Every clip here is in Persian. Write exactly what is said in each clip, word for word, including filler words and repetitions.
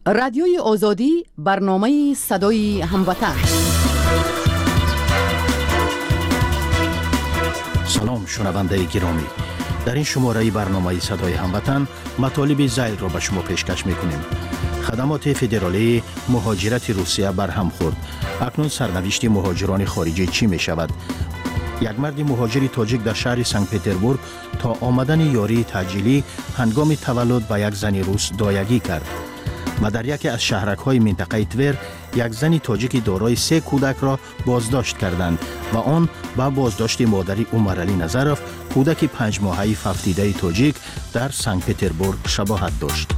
رادیوی آزادی، برنامه صدای هموطن. سلام شنونده گرامی، در این شماره برنامه صدای هموطن مطالب ذیل را به شما پیشکش میکنیم. خدمات فدرالی مهاجرت روسیه برهم خورد. اکنون سرنوشت مهاجران خارجی چی می شود؟ یک مرد مهاجر تاجیک در شهر سنت پتربورگ تا آمدن یاری تاجیلی هنگام تولد به یک زن روس دایگی کرد. و در یکی از شهرک‌های منطقه تور یک زن تاجیک دارای سه کودک را بازداشت کردند و آن با بازداشت مادری عمرعلی نظرف، کودک پنج ماهه ففتیده تاجیک در سنت پتربورگ شباهت داشت.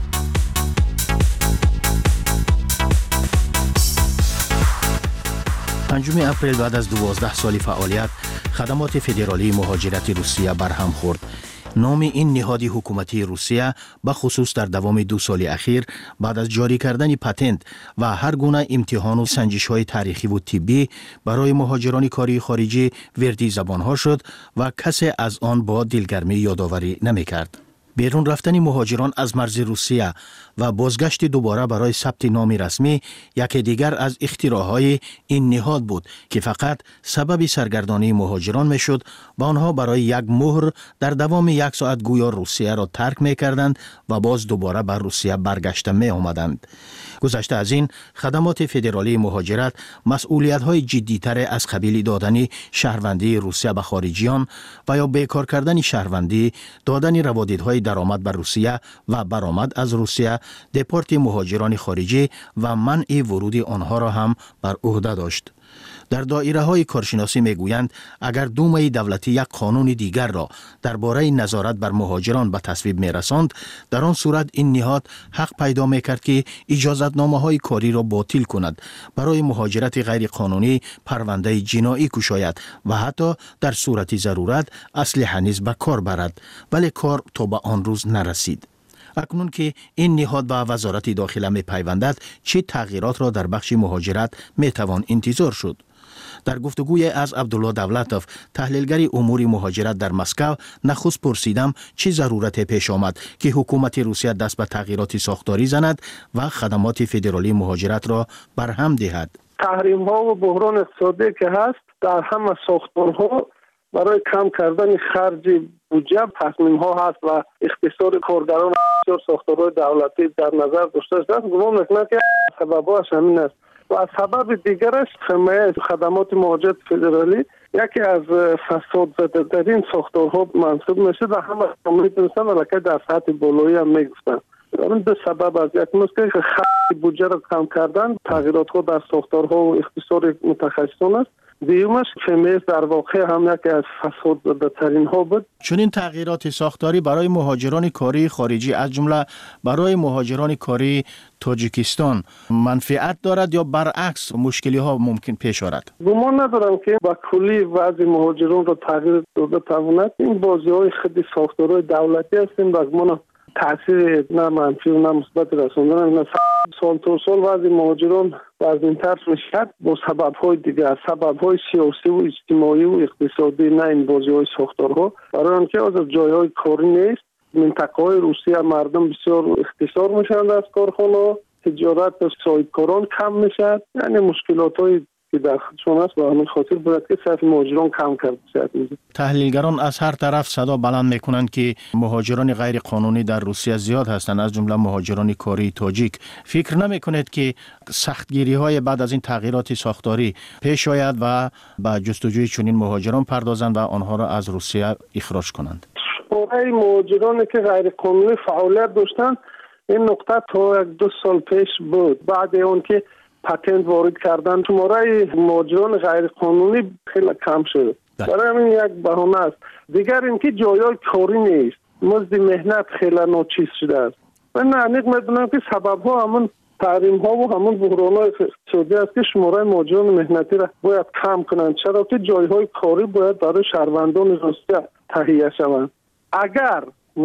پنجم اپریل بعد از دوازده سال فعالیت، خدمات فدرالی مهاجرت روسیه برهم خورد. نام این نهاد حکومتی روسیه به خصوص در دوام دو سال اخیر بعد از جاری کردن پتنت و هر گونه امتحان و سنجش‌های تاریخی و طبی برای مهاجران کاری خارجی وردی زبان‌ها شد و کسی از آن با دلگرمی یادآوری نمی‌کرد. بیرون رفتن مهاجران از مرز روسیه و بازگشت دوباره برای ثبت نام رسمی یکی دیگر از اختراعهای این نهاد بود که فقط سبب سرگردانی مهاجران میشد و آنها برای یک مهر در دوام یک ساعت گویا روسیه را ترک میکردند و باز دوباره بر روسیه برگشته می آمدند. گذشته از این، خدمات فدرالی مهاجرت مسئولیت‌های جدی‌تر از قبیل دادن شهروندی روسیه به خارجیان و یا بیکار کردن شهروندی، دادن روادیدهای درآمد به روسیه و برآمد از روسیه، دپورت مهاجران خارجی و منع ورود آنها را هم بر عهده داشت. در دایره های کارشناسی می گویند اگر دومه دولتی یک قانون دیگر را درباره نظارت بر مهاجران به تصویب می رساند، در آن صورت این نهاد حق پیدا می کرد که اجازتنامه های کاری را باطل کند، برای مهاجرت غیر قانونی پرونده جنایی کشاید و حتی در صورت ضرورت اسلحه نیز به کار برد، ولی کار تا به آن روز نرسید. اکنون که این نهاد به وزارت داخله می پیوندد، چه تغییرات را در بخش مهاجرت می توان انتظار شد؟ در گفتگوی از عبدالله دولتوف، تحلیلگر امور مهاجرت در مسکو، نخست پرسیدم چه ضرورت پیش آمد که حکومت روسیه دست به تغییرات ساختاری زند و خدمات فدرالی مهاجرت را برهم دهد. تحریم ها و بحران اقتصادی که هست در همه ساختارها برای کم کردن خرج بودجه تصمیم ها هست و اختصار کارگران و ساختارهای دولتی در نظر داشته است. گمان میکنم که سببش همین است. و از سبب دیگرش حمایت خدمات مهاجرت فدرالی یکی از فساد زده در این ساختارها منصوب میشه و همه میدونستن ولی در سطح بالایی هم میگفتن. این دو سبب از یک مسئله که خرج بودجه را کم کردن، تغییرات ها در ساختارها و اختصار متخصصان است. دیومش فمیز در واقع هم یکی از فساد زده ترین ها بود. چون این تغییرات ساختاری برای مهاجران کاری خارجی از جمله برای مهاجران کاری تاجیکستان منفعت دارد یا برعکس مشکلی ها ممکن پیش آرد؟ گمان ندارم که با کلی وضع مهاجران را تغییر داده تواند. این بازی های خیلی ساختارهای دولتی هستیم و گمان تاثیر نه منفی و نه مثبت رساندن. سال تا سال وضع مهاجران وزن‌تر میشد با سبب‌های دیگر، سبب‌های سیاسی و اجتماعی و اقتصادی، نه این بازی‌های ساختارها. برای آنکه از جای‌های کاری نیست، منطقه‌های روسیه مردم بسیار اختصار میشن از کارخانه، تجارت صاحبکاران کم میشد، یعنی مشکلات‌های که در خودشون است و همین خاطر باید که صرف مهاجران کم کرد بشه. تحلیلگران از هر طرف صدا بلند میکنند که مهاجران غیر قانونی در روسیه زیاد هستند، از جمله مهاجران کاری تاجیک. فکر نمیکنید که سختگیری های بعد از این تغییرات ساختاری پیش آید و به جستجوی چنین مهاجران پردازند و آنها را از روسیه اخراج کنند؟ شماره مهاجرانی که غیر قانونی فعالیت داشتند این نقطه تا یک دو سال پیش بود. بعد اون که پتنت وارد کردن شماره مهاجران غیر قانونی خیلی کم شد. برای همین یک بهانه است. دیگر اینکه جایای کاری نیست، مزد مهنت خیلی ناچیز شده است. من نه میدونم که سبب ها همون تحریم ها و همون بحران های اقتصادی است که شماره مهاجران مهنتی را باید کم کنند، چرا که جایهای کاری باید برای شهروندان روسیه تهیه شوند. اگر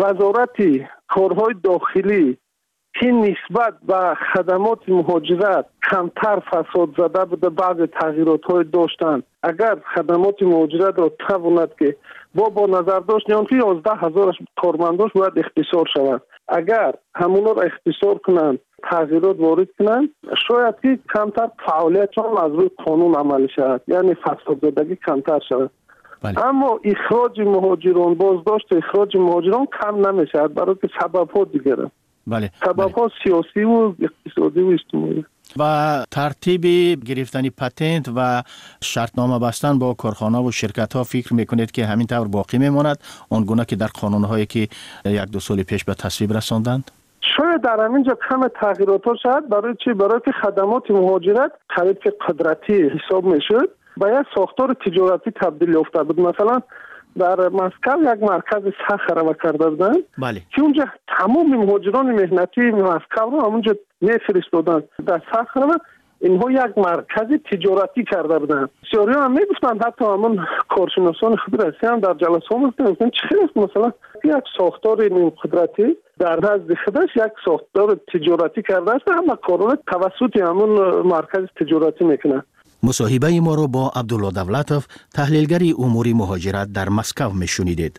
وزارت کارهای داخلی که نسبت به خدمات مهاجرت کمتر فساد زده بوده، بعض تغییرات های داشتن، اگر خدمات مهاجرت را تواند که با با نظر داشت نیان که یازده هزار کارمنداش باید اختصار شود، اگر همونا را اختصار کنند تغییرات وارد کنند شاید که کمتر فعالیت هم از روی قانون عمل شود، یعنی فساد زدگی کمتر شود. بله. اما اخراج مهاجران، بازداشت اخراج مهاجران کم نمیشود برای که سبب‌ها دیگره. بله. سبب‌ها سیاسی و اقتصادی و اجتماعی و ترتیب گرفتن پتنت و شرطنامه بستن با کارخانه و شرکت ها فکر میکنید که همین طور باقی میماند آنگونه که در قانون هایی که یک دو سال پیش به تصویب رساندند؟ شاید در همینجا کم تغییرات ها شد. برای چی؟ برای که خدمات مهاجرت قریب که قدرتی حساب میشد به یک ساختار تجارتی تبدیل یافته بود. مثلا در مسکو یک مرکز سخت را کرده بودند بله. که اونجا تمام مهاجران مهنتی مسکو رو همونجا میفرستادن در سخت را. اینها یک مرکز تجارتی کرده بودند. بسیاری هم میگفتند، حتی همون کارشناسان خبررسی هم در جلسه ها میگفتند چه مثلا یک ساختار نیم قدرتی در نزد خودش یک ساختار تجارتی کرده است، اما کارونه توسط همون مرکز تجارتی میکنه. مصاحبه ما رو با عبدالله دولتوف، تحلیلگر امور مهاجرت در مسکو میشنیدید.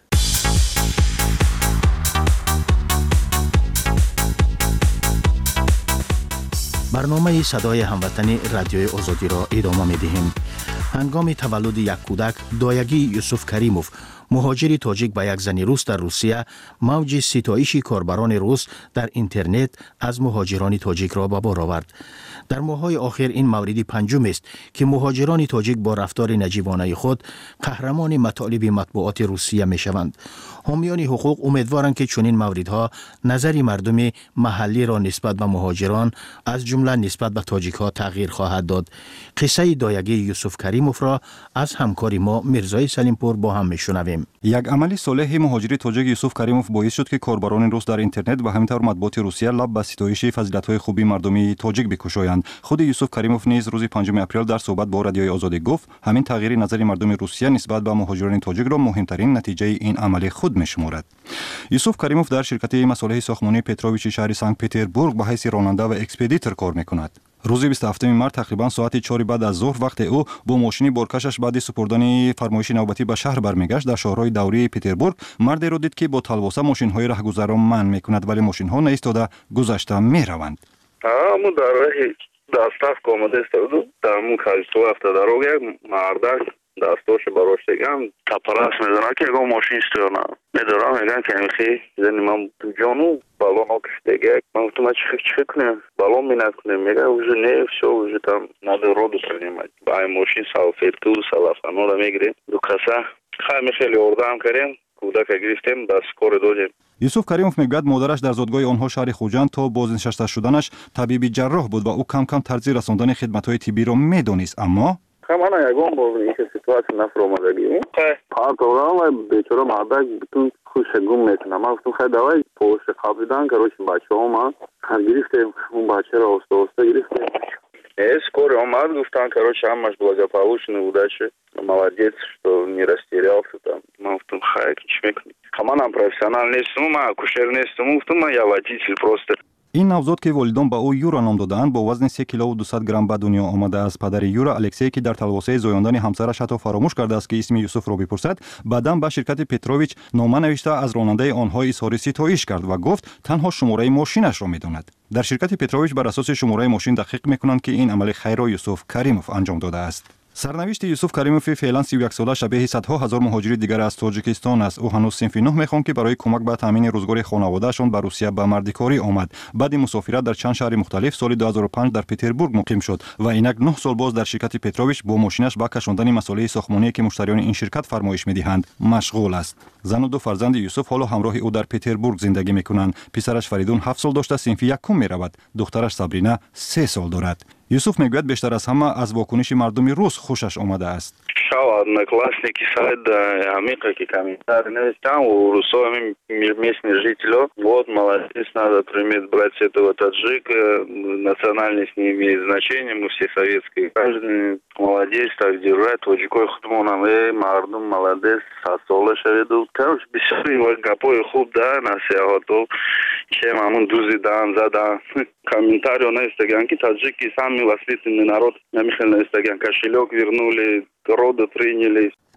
برنامه صدای هموطنی رادیوی آزادی را ادامه می‌دهیم. هنگام تولد یک کودک، دایگی یوسف کریموف، مهاجر تاجیک به یک زن روس در روسیه، موج ستایش کاربران روس در اینترنت از مهاجران تاجیک را به بار آورد. در ماه‌های آخر این مورد پنجم است که مهاجران تاجیک با رفتار نجیبانه خود قهرمان مطالب مطبوعات روسیه می‌شوند. حامیان حقوق امیدوارند که چنین موردها نظر مردم محلی را نسبت به مهاجران از جمله نسبت به تاجیک‌ها تغییر خواهد داد. قصه دایگی یوسف کریموف را از همکار ما میرزای سلیمپور با هم میشنویم. یک عمل صالح مهاجر تاجیک یوسف کریموف باعث شد که کاربران روس در اینترنت و همینطور مطبوعات روسیه لب به ستایش فضیلت‌های خوبی مردمی تاجیک بکشایند. خود یوسف کریموف نیز روز پنجم اپریل در صحبت با رادیوی آزادی گفت همین تغییر نظر مردم روسیه نسبت به مهاجران تاجیک را مهمترین نتیجه این عمل خود می‌شمارد. یوسف کریموف در شرکت مصالح ساختمانی پتروویچ شهر سنت پتربورگ به حیث راننده و اکسپدیتور کار می‌کند. روز بیست و هفتم مارس تقریبا ساعت چهار بعد از ظهر وقت او با ماشین بارکشش بعد سپردن فرمایش نوبتی به شهر برمیگشت، در شهرهای دوری پتربورگ مردی را دید که با تلواسه ماشین‌های راهگذر را منع می‌کند، ولی ماشین‌ها نایستاده گذشته می‌روند. Amo dar доставку آماده است و در مو کاریستو هفته دروگه مردک دستاش براش دیگم تپرس میدونه که اگه ماشین استیانا میدارم میگن که میخی زنی من تو جانو بالون آکش دیگه من گفتم چه فکر چه کنیم بالون مینت کنیم میگه اوزه نیف شو اوزه tam نده رو دو کنیم بای ماشین سالفیتو سالفانو را میگیریم دو کسا خیلی خیلی اردام کردیم کودک گرفتیم دست کار دادیم. یوسف کریموف میگوید مادرش در زادگاه آنها شهر خوجند تا بازنشسته شدنش طبیب جراح بود و او کم کم طرز رساندن خدمت‌های طبی را میدانست، اما همانا یگان با این سیتواسیون نفر اومدگی پارت اورام و بیچاره مردک بتون خوش گم میتونه. من گفتم خیلی دوای پوست خوابیدن که روش بچه‌ها ما هر گرفتیم اون بچه را آسته آسته گرفتیم. скоро اومد گفتن که روش همش благополучно удачи молодец что не растерялся там. من گفتم خیلی چی میکنی؟ من профессионал نیستم، من акушер نیستم، گفتم من я водитель просто. این نوزاد که والدان به او یورا نام دادند با وزن سه کیلو و دویست گرم به دنیا آمده از پدر یورا الکسی که در تلواسه زایاندن همسرش حتی فراموش کرده است که اسم یوسف را بپرسد، بعداً به شرکت پتروویچ نامه نوشته از راننده آنها اظهار ستایش کرد و گفت تنها شماره ماشینش را میداند. در شرکت پتروویچ بر اساس شماره ماشین دقیق میکنند که این عمل خیر را یوسف کریموف انجام داده است. سرنوشت یوسف کریموف فعلا سی و یک ساله شبیه صدها هزار مهاجر دیگر از تاجیکستان است. او هنوز صنف نه میخواند که برای کمک به تامین روزگار خانواده‌شان به روسیه به مردکاری آمد. بعد مسافرت در چند شهر مختلف سال دو هزار و پنج در پتربورگ مقیم شد و اینک نه سال باز در شرکت پتروویچ با ماشینش به کشاندن مسائل ساختمانی که مشتریان این شرکت فرمایش میدهند مشغول است. زن و دو فرزند یوسف حالا همراه او در پتربورگ زندگی میکنند. پسرش فریدون هفت سال داشته صنف یکم میرود. دخترش صبرینا سه سال دارد. یوسف میگوید بیشتر از همه از واکنش مردم روس خوشش آمده است. شاو одноклассники сайт Амика ки комментарии навестам у русскими местных жителей. Вот молодец, надо приметь брать этого таджика, национальность не имеет значения, мы все советские граждане. Молодец, так держать, таджикой худмонам, эй, мардум, молодец, сасолы шавиду. Короче, бисёри гапой хуб, да, нас я готов. Чем амун дузи дан, задан. Комментарии на Инстаграме, ки таджики сами воспитанный народ, на Михаил на Инстаграме кошелек вернули, роды приняли.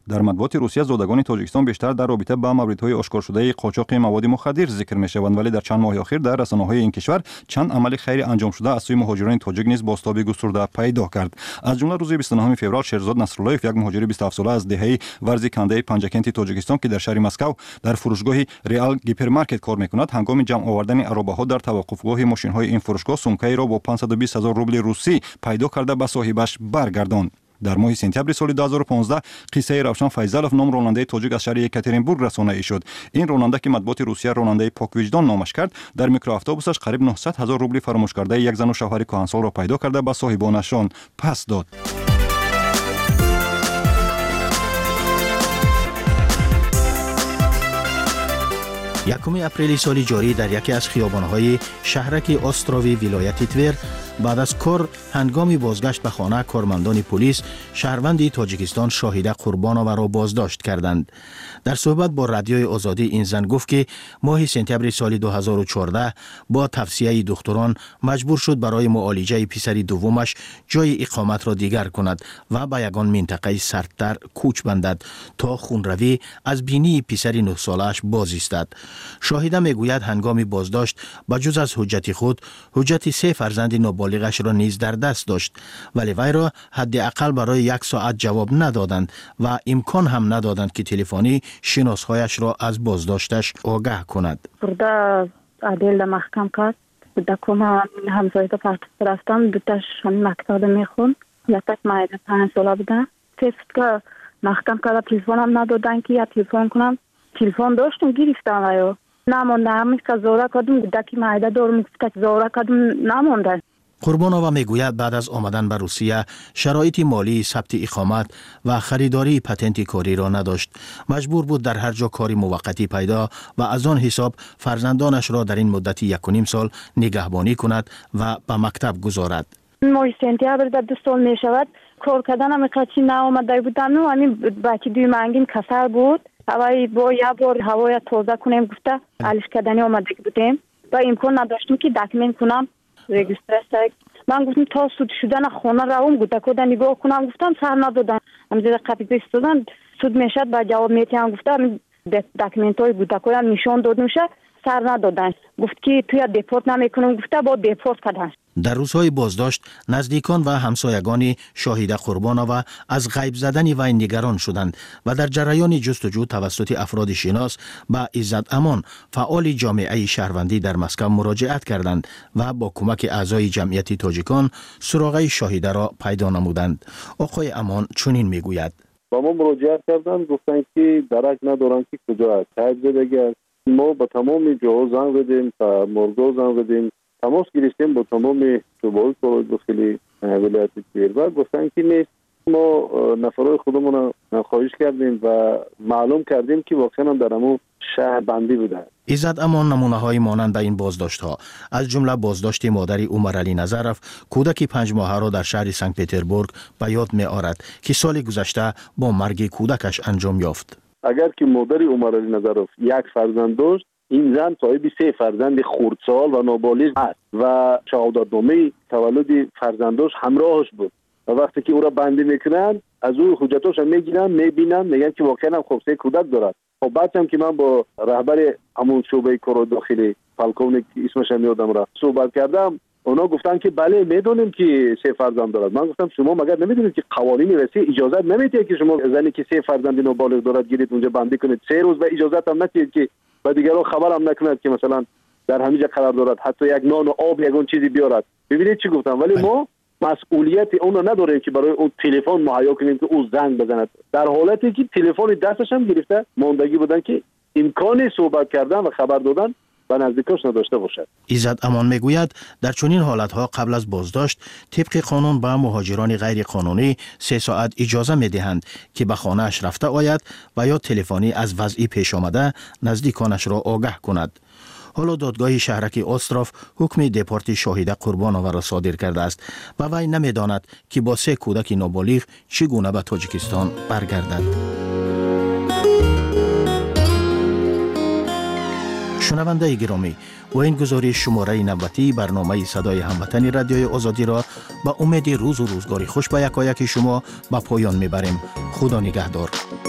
در مطبوعات روسیه زادگان تاجیکستان بیشتر در رابطه با موردهای آشکار شده قاچاق مواد مخدر ذکر می‌شوند، ولی در چند ماه اخیر در رسانه‌های این کشور چند عمل خیر انجام شده از سوی مهاجران تاجیک نیز بازتابی گسترده پیدا کرد. از جمله روز بیست و نهم فوریه شیرزاد نصراللهیف، یک مهاجر بیست و هفت ساله از دهه ورزیکنده پنجکنت تاجیکستان که در شهر مسکو در فروشگاه ریال گیپرمارکت کار می‌کند، هنگام جمع آوردن ارابه‌ها در توقفگاه ماشین‌های این فروشگاه سومکه‌ای را با پانصد و بیست هزار روبل روسی پیدا کرده به صاحبش برگرداند. در ماه سپتامبر سال دو هزار و پانزده قصه روشن فیضلوف نام راننده تاجیک از شهر یکاترینبورگ رسانه‌ای شد. این راننده که مطبوعات روسیه راننده پاک وجدان نامش کرد، در میکرواتوبوسش قریب نهصد هزار روبل فراموش کرده یک زن و شوهر کهنسال را پیدا کرده به صاحبانشان پس داد. یکم اپریل سال جاری در یکی از خیابان‌های شهرک استراوی ولایت تور بعد از کار هنگامی بازگشت به خانه کارمندان پلیس شهروندی تاجیکستان شاهیده قربانووا را بازداشت کردند. در صحبت با رادیوی آزادی این زن گفت که ماه سپتامبر سال دو هزار و چهارده با توصیه دکتران مجبور شد برای معالجه پسری دومش جای اقامت را دیگر کند و به یگان منطقه سردتر کوچ بندد تا خونروی از بینی پسر نه سالش باز ایستد. شاهیده میگوید هنگامی بازداشت بجز از حجت خود حجت سه فرزند نابالغش را نیز در دست داشت، ولی وی را حداقل برای یک ساعت جواب ندادند و امکان هم ندادند که تلفنی شناسهایش را از بازداشتش آگاه کند. برده عدل محکم کرد، دکوم همسایت پرت رفتم، دوتاش مکتب میخون، یکتک مایده پنج ساله بودن. تست که محکم کرده تلفن هم ندادن که یا تلفن کنم. تلفن داشتم گرفتم ویو نمونده، همیش که زوره کدوم دکی مایده دارم که زوره کدوم نمونده. قربانووا میگوید بعد از آمدن به روسیه شرایط مالی ثبت اقامت و خریداری پتنت کاری را نداشت. مجبور بود در هر جا کاری موقتی پیدا و از آن حساب فرزندانش را در این مدت یک و نیم سال نگهبانی کند و به مکتب گذارد. ماه سپتامبر در دو سال می شود کار کردن هم کچی نآمده بودم و همین بچه دوی منگین کسر بود. اولی با یک بار هوای تازه کنیم گفته علیش کردنی آمده بودیم و امکان نداشتیم که دکمنت کنم رجیستر. من گفتم تا سود شدن خانه روم گفته کده نگاه کنم، گفتم سر ندادن همزده قپیز استودن سود میشد با جواب میتیم گفتم دکمنت های گفته کده نشان داد میشه سر ندادن. گفت که توی دیپورت نمیکنم، گفته با دیپورت کردن. در روزهای بازداشت نزدیکان و همسایگان شاهیده قربانووا از غیب زدن وی نگران شدند و در جریان جستجو توسط افراد شناس به عزت امان فعال جامعه شهروندی در مسکو مراجعت کردند و با کمک اعضای جمعیت تاجیکان سراغ شاهیده را پیدا نمودند. آقای امان چنین میگوید: با ما مراجعت کردند، گفتند که درک ندارند که کجا است. تجربه ما با تمام جاها زنگ زدیم، تا مرگا زنگ زدیم، تماس گرفتیم با تمام شعبه‌های کارهای داخلی ولایت تور و گفتن که نیست. ما نفرای خودمون خواهش کردیم و معلوم کردیم که واقعا در همون شهر بندی بودن. عزت امان نمونه های مانند این بازداشت ها از جمله بازداشت مادری عمر علی نظرف کودک پنج ماهه را در شهر سنت پترزبورگ به یاد می آورد که سال گذشته با مرگ کودکش انجام یافت. اگر که مادری عمر علی نظرف یک فرزند داشت، این زن صاحب سه فرزند خردسال و نابالغ است و شهادتنامه تولد فرزندش همراهش بود و وقتی که او را بندی میکنن از او حجتاش میگیرن، میبینن، میگن که واقعا خب سه کودک دارد. خب بعد هم که من با رهبر همون شعبه کار داخلی پالکونیک اسمش هم یادم رفت صحبت کردم، اونا گفتن که بله میدونیم که سه فرزند دارد. من گفتم شما مگر نمیدونید که قوانین روسیه اجازه نمیده که شما زنی که سه فرزند نابالغ دارد گیرید اونجا بندی کنید سه روز، به اجازه هم ندید که و دیگران خبر هم نکند که مثلا در همینجا قرار دارد حتی یک نان و آب یگان چیزی بیارد. ببینید چی گفتم، ولی ما مسئولیت اون رو نداریم که برای اون تلفن مهیا کنیم که او زنگ بزند، در حالتی که تلفن دستش هم گرفته ماندگی بودن که امکان صحبت کردن و خبر دادن به نزدیکاش نداشته باشد. عزت امان میگوید در چنین حالتها قبل از بازداشت طبق قانون به مهاجران غیر قانونی سه ساعت اجازه میدهند که به خانه‌اش رفته آید و یا تلفنی از وضعی پیش آمده نزدیکانش را آگاه کند. حالا دادگاه شهرک استراف حکم دپورت شاهیده قربانووا را صادر کرده است و وی نمیداند که با سه کودک نابالغ چگونه به تاجیکستان برگردد. شنونده گرامی، و این گزارش شماره نوبتی برنامه صدای هموطن رادیوی آزادی را با امید روز و روزگاری خوش به یکایک شما به پایان میبریم. خدا نگهدار.